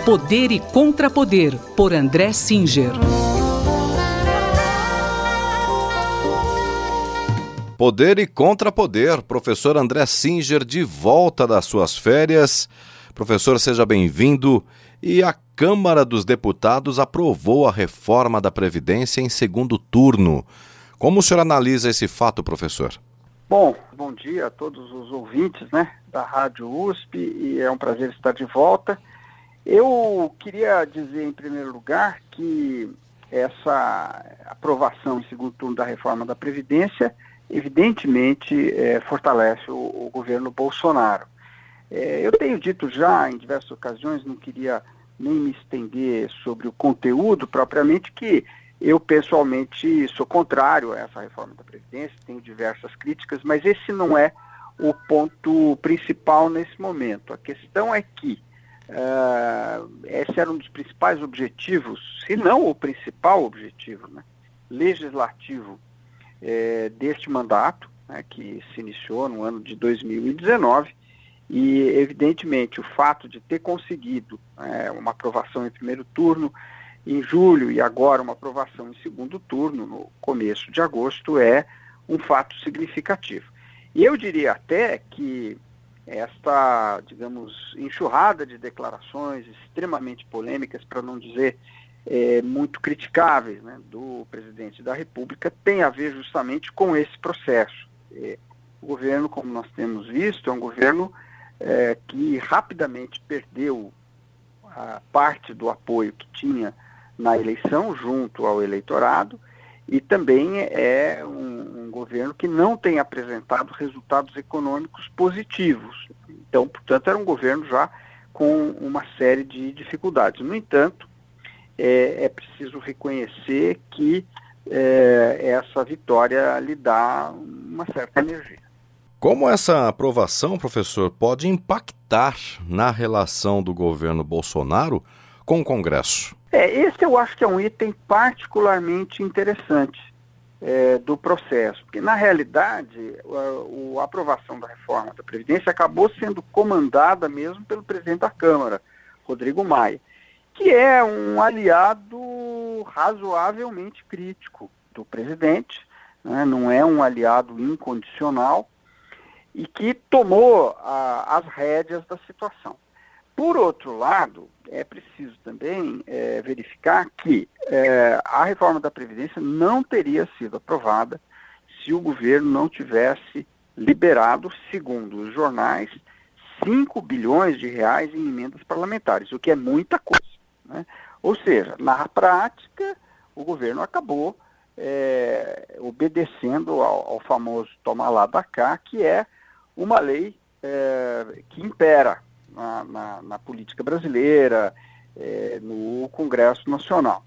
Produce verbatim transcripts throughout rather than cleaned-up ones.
Poder e Contrapoder, por André Singer. Poder e Contrapoder, professor André Singer, de volta das suas férias. Professor, seja bem-vindo. E a Câmara dos Deputados aprovou a reforma da Previdência em segundo turno. Como o senhor analisa esse fato, professor? Bom, bom dia a todos os ouvintes, né, da Rádio U S P, e é um prazer estar de volta. Eu queria dizer, em primeiro lugar, que essa aprovação em segundo turno da reforma da Previdência, evidentemente, é, fortalece o, o governo Bolsonaro. É, eu tenho dito já, em diversas ocasiões, não queria nem me estender sobre o conteúdo propriamente, que eu pessoalmente sou contrário a essa reforma da Previdência, tenho diversas críticas, mas esse não é o ponto principal nesse momento. A questão é que Uh, esse era um dos principais objetivos, se não o principal objetivo, né, legislativo eh, deste mandato, né, que se iniciou no ano de dois mil e dezenove, e evidentemente o fato de ter conseguido eh, uma aprovação em primeiro turno em julho e agora uma aprovação em segundo turno no começo de agosto é um fato significativo. E eu diria até que esta, digamos, enxurrada de declarações extremamente polêmicas, para não dizer é, muito criticáveis, né, do presidente da República, tem a ver justamente com esse processo. É, o governo, como nós temos visto, é um governo é, que rapidamente perdeu a parte do apoio que tinha na eleição junto ao eleitorado, e também é um, um governo que não tem apresentado resultados econômicos positivos. Então, portanto, era um governo já com uma série de dificuldades. No entanto, é, é preciso reconhecer que é, essa vitória lhe dá uma certa energia. Como essa aprovação, professor, pode impactar na relação do governo Bolsonaro com o Congresso? É, esse eu acho que é um item particularmente interessante é, do processo, porque na realidade a, a aprovação da reforma da Previdência acabou sendo comandada mesmo pelo presidente da Câmara, Rodrigo Maia, que é um aliado razoavelmente crítico do presidente, né, não é um aliado incondicional, e que tomou a, as rédeas da situação. Por outro lado, é preciso também é, verificar que é, a reforma da Previdência não teria sido aprovada se o governo não tivesse liberado, segundo os jornais, cinco bilhões de reais em emendas parlamentares, o que é muita coisa, né? Ou seja, na prática, o governo acabou é, obedecendo ao, ao famoso toma lá da cá, que é uma lei é, que impera Na, na, na política brasileira, é, no Congresso Nacional.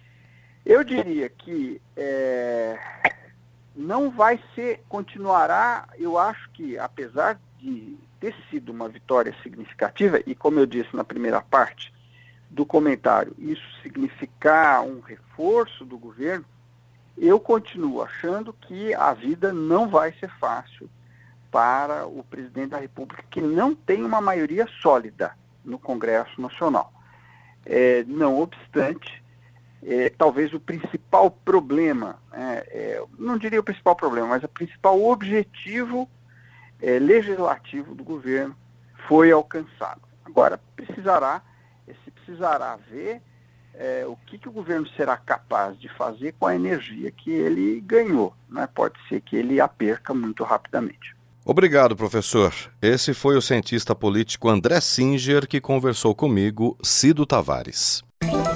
Eu diria que é, não vai ser, continuará, eu acho que, apesar de ter sido uma vitória significativa, e como eu disse na primeira parte do comentário, isso significar um reforço do governo, eu continuo achando que a vida não vai ser fácil para o presidente da República, que não tem uma maioria sólida no Congresso Nacional. É, não obstante, é, talvez o principal problema, é, é, não diria o principal problema, mas o principal objetivo é, legislativo do governo foi alcançado. Agora, precisará, se precisará ver é, o que, que o governo será capaz de fazer com a energia que ele ganhou, né? Pode ser que ele a perca muito rapidamente. Obrigado, professor. Esse foi o cientista político André Singer que conversou comigo, Cido Tavares.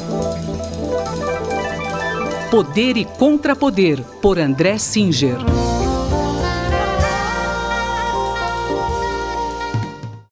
Poder e Contrapoder, por André Singer.